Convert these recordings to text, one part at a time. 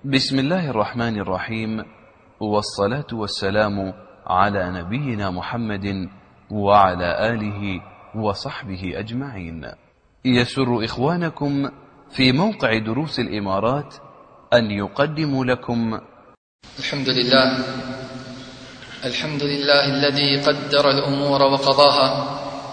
بسم الله الرحمن الرحيم، والصلاة والسلام على نبينا محمد وعلى آله وصحبه أجمعين. يسر إخوانكم في موقع دروس الإمارات أن يقدموا لكم الحمد لله الذي قدر الأمور وقضاها،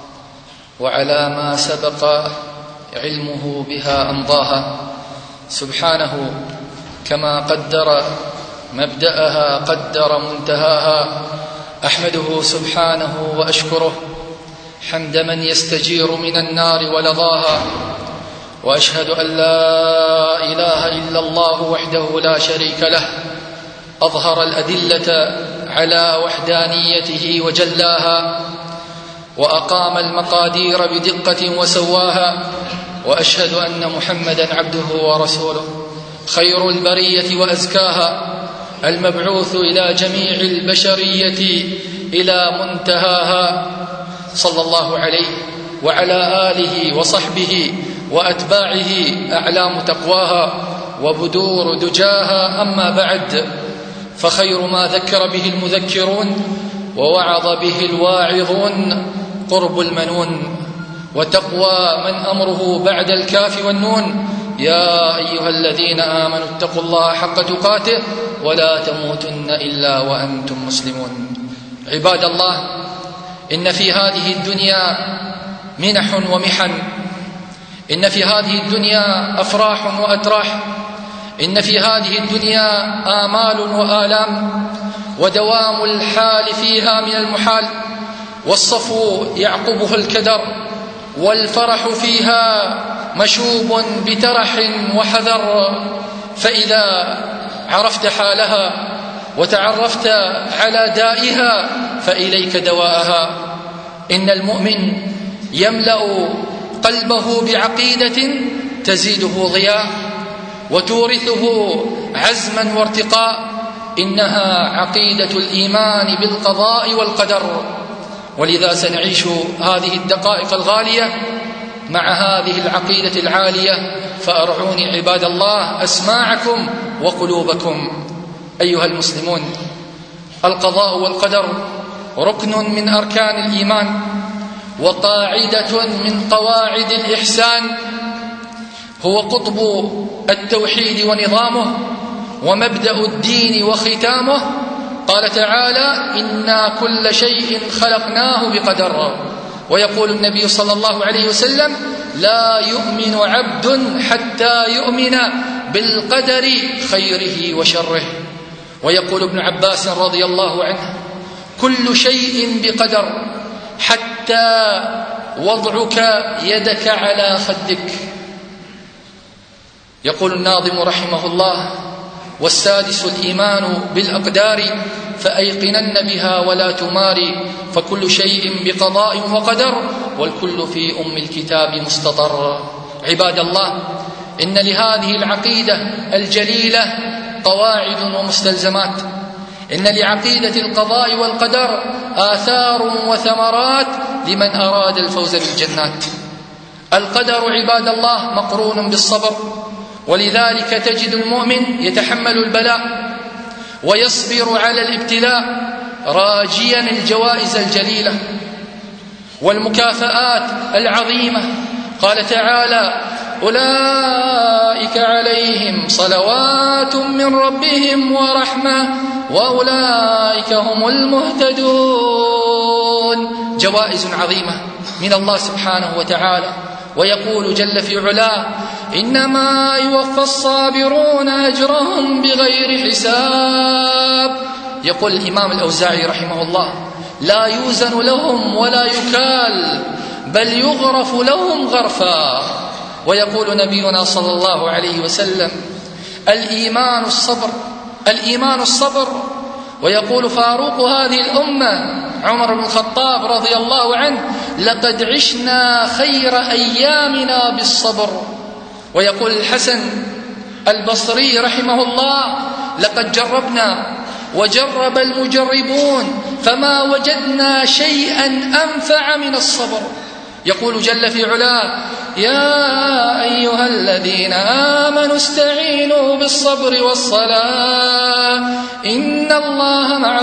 وعلى ما سبق علمه بها أمضاها، سبحانه كما قدر مبدأها قدر منتهاها. أحمده سبحانه وأشكره حمد من يستجير من النار ولظاها، وأشهد أن لا إله إلا الله وحده لا شريك له، أظهر الأدلة على وحدانيته وجلاها، وأقام المقادير بدقة وسواها. وأشهد أن محمدا عبده ورسوله، خير البرية وأزكاها، المبعوث إلى جميع البشرية إلى منتهاها، صلى الله عليه وعلى آله وصحبه وأتباعه أعلام تقواها وبدور دجاها. أما بعد، فخير ما ذكر به المذكرون ووعظ به الواعظون قرب المنون، وتقوى من أمره بعد الكاف والنون. يا أيها الذين آمنوا اتقوا الله حق تقاته ولا تموتن إلا وأنتم مسلمون. عباد الله، إن في هذه الدنيا منح ومحن، إن في هذه الدنيا أفراح وأتراح، إن في هذه الدنيا آمال وآلام، ودوام الحال فيها من المحال، والصفو يعقبه الكدر، والفرح فيها مشوب بترح وحذر. فإذا عرفت حالها وتعرفت على دائها فإليك دواءها. إن المؤمن يملأ قلبه بعقيدة تزيده ضياء وتورثه عزما وارتقاء، إنها عقيدة الإيمان بالقضاء والقدر. ولذا سنعيش هذه الدقائق الغالية مع هذه العقيدة العالية، فأرعوني عباد الله أسماعكم وقلوبكم. أيها المسلمون، القضاء والقدر ركن من أركان الإيمان، وقاعدة من قواعد الإحسان، هو قطب التوحيد ونظامه، ومبدأ الدين وختامه. قال تعالى: إنا كل شيء خلقناه بقدر. ويقول النبي صلى الله عليه وسلم: لا يؤمن عبد حتى يؤمن بالقدر خيره وشره. ويقول ابن عباس رضي الله عنه: كل شيء بقدر حتى وضعك يدك على خدك. يقول الناظم رحمه الله: والسادس الإيمان بالأقدار، فأيقنن بها ولا تماري، فكل شيء بقضاء وقدر، والكل في أم الكتاب مستطر. عباد الله، إن لهذه العقيدة الجليلة قواعد ومستلزمات. إن لعقيدة القضاء والقدر آثار وثمرات لمن أراد الفوز بالجنات. القدر عباد الله مقرون بالصبر، ولذلك تجد المؤمن يتحمل البلاء ويصبر على الابتلاء راجيا الجوائز الجليلة والمكافآت العظيمة. قال تعالى: أولئك عليهم صلوات من ربهم ورحمة وأولئك هم المهتدون. جوائز عظيمة من الله سبحانه وتعالى. ويقول جل في علاه: إنما يوفى الصابرون أجرهم بغير حساب. يقول الإمام الأوزاعي رحمه الله: لا يوزن لهم ولا يكال، بل يغرف لهم غرفا. ويقول نبينا صلى الله عليه وسلم: الإيمان الصبر، الإيمان الصبر. ويقول فاروق هذه الأمة عمر بن الخطاب رضي الله عنه: لقد عشنا خير أيامنا بالصبر. ويقول الحسن البصري رحمه الله: لقد جربنا وجرب المجربون فما وجدنا شيئا أنفع من الصبر. يقول جل في علاه: يا أيها الذين آمنوا استعينوا بالصبر والصلاة إن الله مع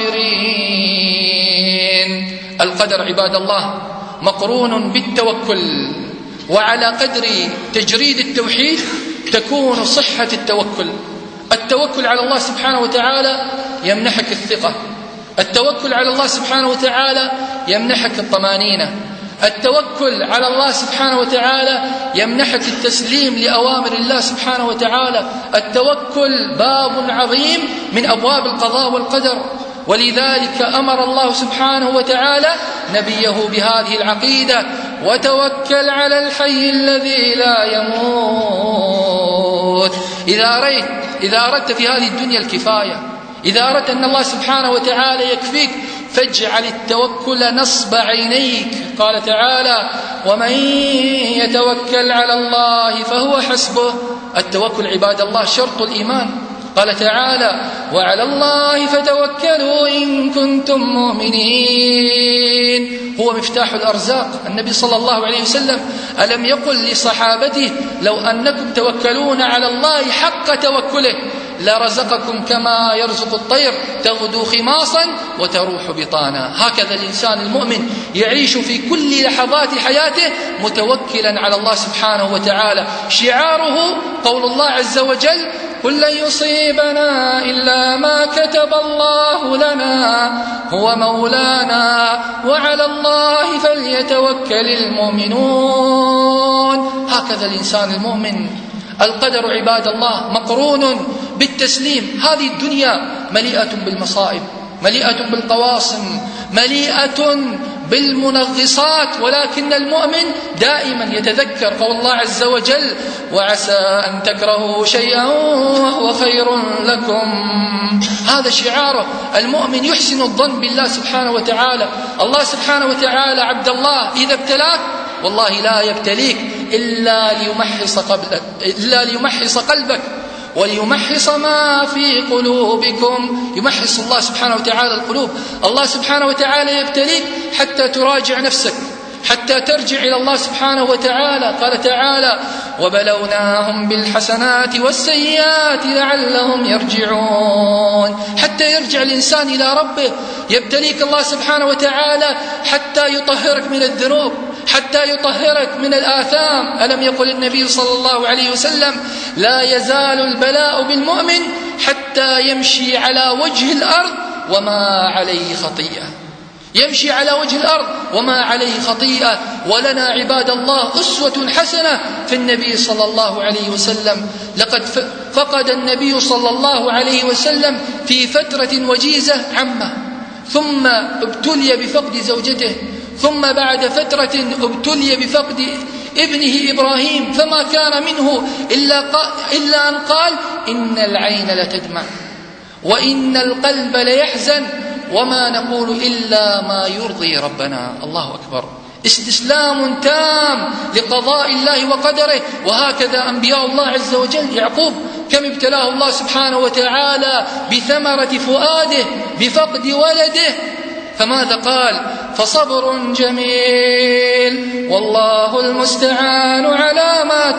الصابرين. القدر عباد الله مقرون بالتوكل، وعلى قدر تجريد التوحيد تكون صحة التوكل. التوكل على الله سبحانه وتعالى يمنحك الثقة، التوكل على الله سبحانه وتعالى يمنحك الطمأنينة، التوكل على الله سبحانه وتعالى يمنحك التسليم لأوامر الله سبحانه وتعالى. التوكل باب عظيم من أبواب القضاء والقدر، ولذلك أمر الله سبحانه وتعالى نبيه بهذه العقيدة: وتوكل على الحي الذي لا يموت. إذا أردت في هذه الدنيا الكفاية، إذا أردت أن الله سبحانه وتعالى يكفيك، فاجعل التوكل نصب عينيك. قال تعالى: ومن يتوكل على الله فهو حسبه. التوكل عباد الله شرط الإيمان. قال تعالى: وعلى الله فتوكلوا إن كنتم مؤمنين. هو مفتاح الأرزاق. النبي صلى الله عليه وسلم ألم يقل لصحابته: لو أنكم توكلون على الله حق توكله لرزقكم كما يرزق الطير تغدو خماصا وتروح بطانا. هكذا الإنسان المؤمن يعيش في كل لحظات حياته متوكلا على الله سبحانه وتعالى. شعاره قول الله عز وجل: قل لن يصيبنا إلا ما كتب الله لنا هو مولانا وعلى الله فليتوكل المؤمنون. هكذا الإنسان المؤمن. القدر عباد الله مقرون بالتسليم. هذه الدنيا مليئة بالمصائب، مليئة بالقواصم، مليئة بالمنغصات، ولكن المؤمن دائما يتذكر قول الله عز وجل: وعسى أن تكرهوا شيئا وهو خير لكم. هذا شعاره. المؤمن يحسن الظن بالله سبحانه وتعالى. الله سبحانه وتعالى عبد الله إذا ابتلاك والله لا يبتليك إلا ليمحص قلبك وليمحص ما في قلوبكم. يمحص الله سبحانه وتعالى القلوب. الله سبحانه وتعالى يبتليك حتى تراجع نفسك، حتى ترجع إلى الله سبحانه وتعالى. قال تعالى: وبلوناهم بالحسنات والسيئات لعلهم يرجعون. حتى يرجع الإنسان إلى ربه. يبتليك الله سبحانه وتعالى حتى يطهرك من الذنوب، حتى يطهرك من الآثام. ألم يقل النبي صلى الله عليه وسلم: لا يزال البلاء بالمؤمن حتى يمشي على وجه الأرض وما عليه خطيئة. يمشي على وجه الأرض وما عليه خطيئة. ولنا عباد الله أسوة حسنة في النبي صلى الله عليه وسلم. لقد فقد النبي صلى الله عليه وسلم في فترة وجيزة عمه، ثم ابتلي بفقد زوجته، ثم بعد فترة ابتلي بفقد ابنه إبراهيم، فما كان منه إلا أن قال: إن العين لتدمع وإن القلب ليحزن وما نقول إلا ما يرضي ربنا. الله أكبر. استسلام تام لقضاء الله وقدره. وهكذا أنبياء الله عز وجل. يعقوب كم ابتلاه الله سبحانه وتعالى بثمرة فؤاده، بفقد ولده، فماذا قال؟ فصبر جميل والله المستعان على ما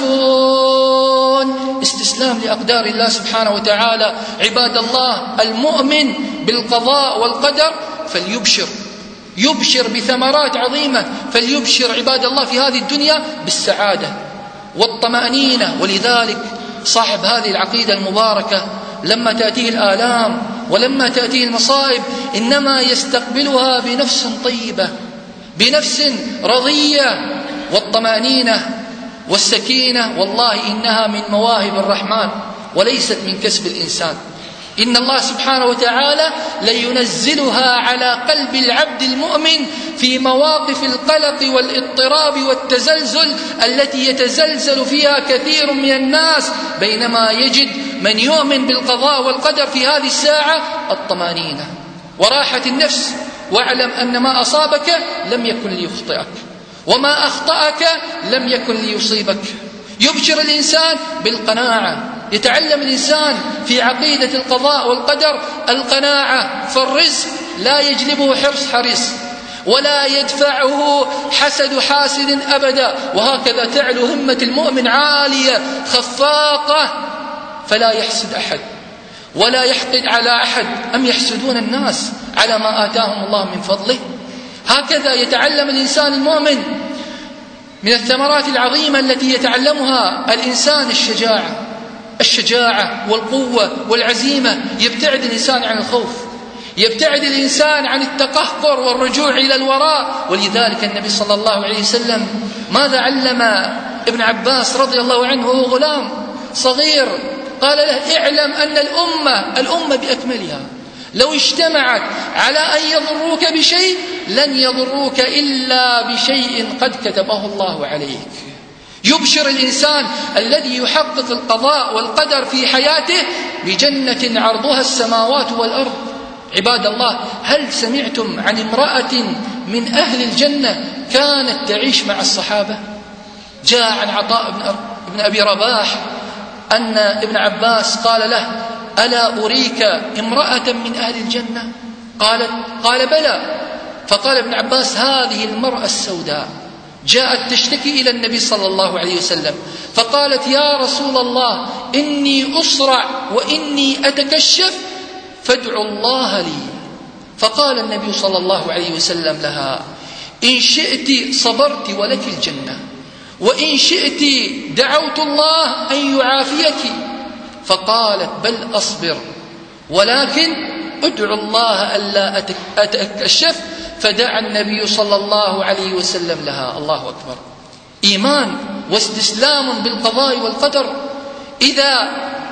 تصفون. استسلام لأقدار الله سبحانه وتعالى. عباد الله المؤمن بالقضاء والقدر فليبشر، يبشر بثمرات عظيمة. فليبشر عباد الله في هذه الدنيا بالسعادة والطمأنينة. ولذلك صاحب هذه العقيدة المباركة لما تأتيه الآلام ولما تأتيه المصائب إنما يستقبلها بنفس طيبة، بنفس رضية. والطمأنينة والسكينة والله إنها من مواهب الرحمن وليست من كسب الإنسان. إن الله سبحانه وتعالى لينزلها على قلب العبد المؤمن في مواقف القلق والاضطراب والتزلزل التي يتزلزل فيها كثير من الناس، بينما يجد من يؤمن بالقضاء والقدر في هذه الساعة الطمأنينة وراحة النفس. واعلم أن ما أصابك لم يكن ليخطئك وما أخطأك لم يكن ليصيبك. يبشر الإنسان بالقناعة. يتعلم الإنسان في عقيدة القضاء والقدر القناعة، فالرزق لا يجلبه حرص حريص، ولا يدفعه حسد حاسد أبدا. وهكذا تعلو همة المؤمن عالية خفاقة، فلا يحسد أحد ولا يحقد على أحد. أم يحسدون الناس على ما آتاهم الله من فضله؟ هكذا يتعلم الإنسان المؤمن من الثمرات العظيمة التي يتعلمها الإنسان الشجاعة والقوة والعزيمة. يبتعد الإنسان عن الخوف، يبتعد الإنسان عن التقهقر والرجوع إلى الوراء. ولذلك النبي صلى الله عليه وسلم ماذا علم ابن عباس رضي الله عنه وهو غلام صغير؟ قال له: اعلم أن الأمة بأكملها لو اجتمعت على أن يضروك بشيء لن يضروك إلا بشيء قد كتبه الله عليك. يبشر الإنسان الذي يحقق القضاء والقدر في حياته بجنة عرضها السماوات والأرض. عباد الله، هل سمعتم عن امرأة من أهل الجنة كانت تعيش مع الصحابة؟ جاء عن عطاء بن أبي رباح أن ابن عباس قال له: ألا أريك امرأة من أهل الجنة؟ قال بلى. فقال ابن عباس: هذه المرأة السوداء جاءت تشتكي إلى النبي صلى الله عليه وسلم، فقالت: يا رسول الله، إني أصرع وإني أتكشف فادعوا الله لي. فقال النبي صلى الله عليه وسلم لها: إن شئت صبرت ولك الجنة، وإن شئت دعوت الله أن يعافيك. فقالت: بل أصبر، ولكن ادعو الله ألا أتكشف. فدعا النبي صلى الله عليه وسلم لها. الله أكبر. إيمان واستسلام بالقضاء والقدر. إذا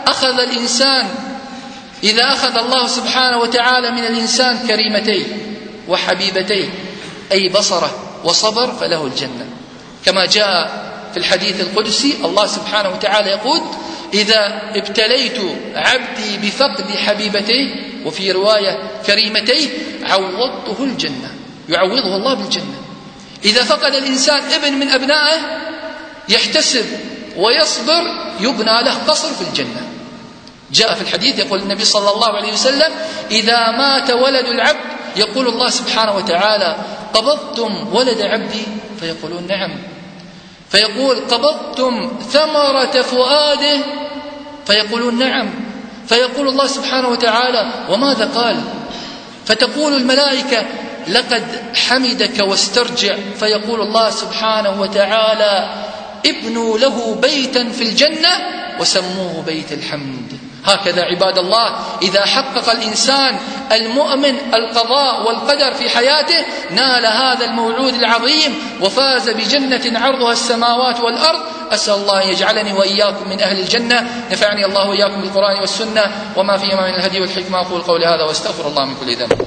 أخذ الله سبحانه وتعالى من الإنسان كريمتين وحبيبتين، أي بصره وصبر، فله الجنة. كما جاء في الحديث القدسي الله سبحانه وتعالى يقول: إذا ابتليت عبدي بفقد حبيبتيه، وفي رواية كريمتيه، عوضته الجنة. يعوضه الله بالجنة. إذا فقد الإنسان ابن من أبنائه يحتسب ويصبر، يبنى له قصر في الجنة. جاء في الحديث يقول النبي صلى الله عليه وسلم: إذا مات ولد العبد يقول الله سبحانه وتعالى: قبضتم ولد عبدي؟ فيقولون: نعم. فيقول: قبضتم ثمرة فؤاده؟ فيقولون: نعم. فيقول الله سبحانه وتعالى: وماذا قال؟ فتقول الملائكة: لقد حمدك واسترجع. فيقول الله سبحانه وتعالى: ابنوا له بيتا في الجنة وسموه بيت الحمد. هكذا عباد الله، إذا حقق الإنسان المؤمن القضاء والقدر في حياته نال هذا الموعود العظيم وفاز بجنة عرضها السماوات والأرض. أسأل الله أن يجعلني وإياكم من أهل الجنة. نفعني الله وإياكم بالقرآن والسنة وما فيهما من الهدي والحكمة. أقول قولي هذا واستغفر الله من كل ذنب.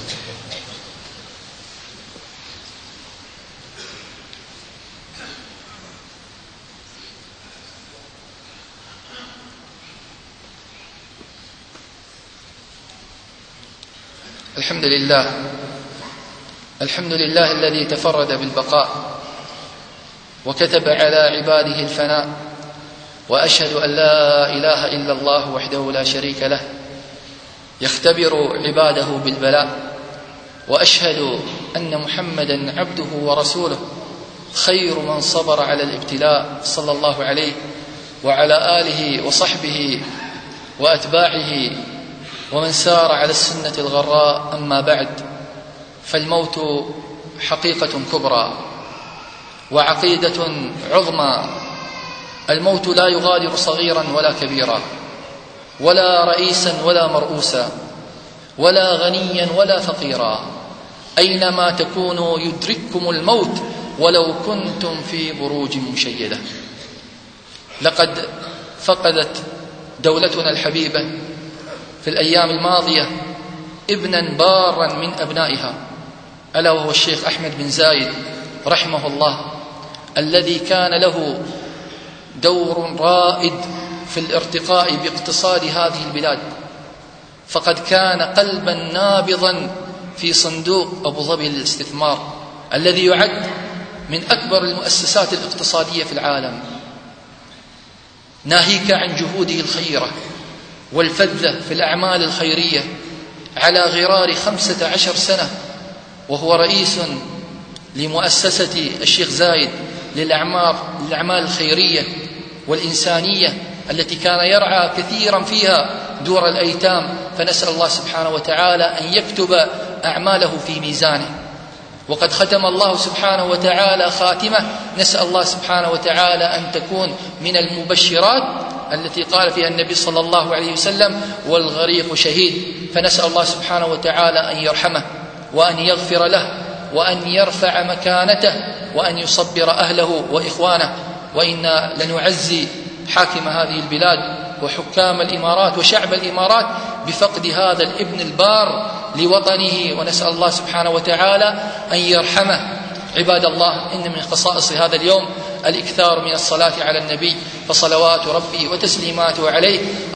الحمد لله الذي تفرد بالبقاء وكتب على عباده الفناء، وأشهد أن لا إله إلا الله وحده لا شريك له يختبر عباده بالبلاء، وأشهد أن محمدا عبده ورسوله خير من صبر على الابتلاء صلى الله عليه وعلى آله وصحبه وأتباعه ومن سار على السنة الغراء. أما بعد، فالموت حقيقة كبرى وعقيدة عظمى. الموت لا يغادر صغيرا ولا كبيرا، ولا رئيسا ولا مرؤوسا، ولا غنيا ولا فقيرا. أينما تكونوا يدرككم الموت ولو كنتم في بروج مشيدة. لقد فقدت دولتنا الحبيبة في الأيام الماضية ابنا بارا من أبنائها، ألا وهو الشيخ أحمد بن زايد رحمه الله، الذي كان له دور رائد في الارتقاء باقتصاد هذه البلاد. فقد كان قلبا نابضا في صندوق أبو ظبي للاستثمار، الذي يعد من أكبر المؤسسات الاقتصادية في العالم، ناهيك عن جهوده الخيرة والفذة في الأعمال الخيرية على غرار 15 سنة وهو رئيس لمؤسسة الشيخ زايد للأعمال الخيرية والإنسانية التي كان يرعى كثيرا فيها دور الأيتام، فنسأل الله سبحانه وتعالى أن يكتب أعماله في ميزانه. وقد ختم الله سبحانه وتعالى خاتمة نسأل الله سبحانه وتعالى أن تكون من المبشرات التي قال فيها النبي صلى الله عليه وسلم: والغريق شهيد. فنسأل الله سبحانه وتعالى أن يرحمه وأن يغفر له وأن يرفع مكانته وأن يصبر أهله وإخوانه. وإنا لنعزي حاكم هذه البلاد وحكام الإمارات وشعب الإمارات بفقد هذا الابن البار لوطنه، ونسأل الله سبحانه وتعالى أن يرحمه. عباد الله، إن من خصائص هذا اليوم الإكثار من الصلاة على النبي، فصلوات ربي وتسليماته عليه